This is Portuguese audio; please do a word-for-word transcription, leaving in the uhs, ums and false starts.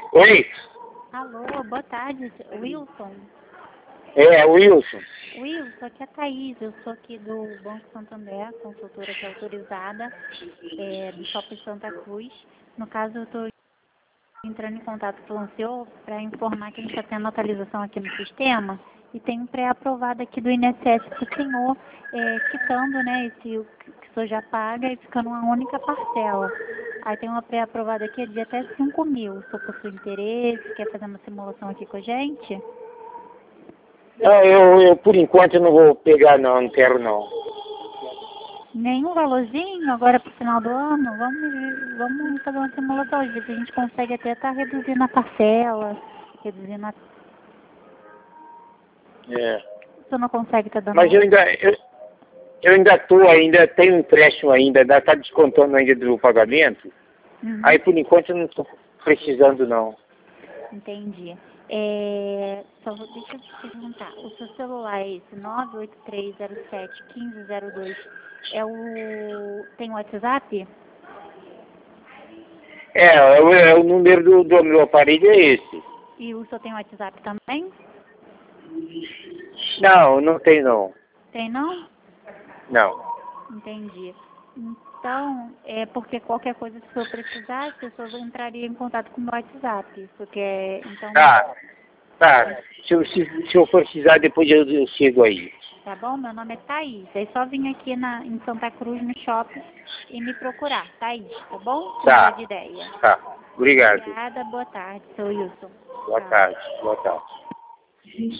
Oi? Alô, boa tarde, Wilson. É, Wilson. Wilson, aqui é a Thaís, eu sou aqui do Banco Santander, consultora aqui autorizada é, do Shopping Santa Cruz. No caso, eu estou entrando em contato com o senhor para informar que a gente está tendo atualização aqui no sistema e tem um pré-aprovado aqui do I N S S para o senhor, é, quitando, né, esse o que o senhor já paga e ficando uma única parcela. Aí tem uma pré-aprovada aqui de até cinco mil. O senhor possui interesse, quer fazer uma simulação aqui com a gente? Não, eu, eu por enquanto não vou pegar não, não quero não. Nenhum valorzinho agora para o final do ano? Vamos, vamos fazer uma simulação, às vezes a gente consegue até estar reduzindo a parcela, reduzindo a... É. O senhor não consegue estar dando... Mas eu ainda, eu, eu ainda estou ainda, tenho um empréstimo ainda, ainda está descontando ainda do pagamento. Uhum. Aí por enquanto eu não estou precisando não. Entendi. É, só vou, deixa eu te perguntar, o seu celular é esse nove oito três zero sete um cinco zero dois, é o... tem o WhatsApp? É, é o, é o número do, do meu aparelho é esse. E o senhor tem WhatsApp também? Não, não tem não. Tem não? Não. Entendi. Então, é porque qualquer coisa, se o senhor precisasse, o senhor entraria em contato com o meu WhatsApp. Porque, então, Tá, tá. Se, eu- se, se eu precisar, depois eu, eu chego aí. tá bom? Meu nome é Thaís. É só vir aqui na, em Santa Cruz, no shopping, e me procurar. Thaís, tá bom? Mudar Tá, de ideia. tá. Obrigado. Obrigada, boa tarde, seu Wilson. Boa Tchau. tarde, boa tarde.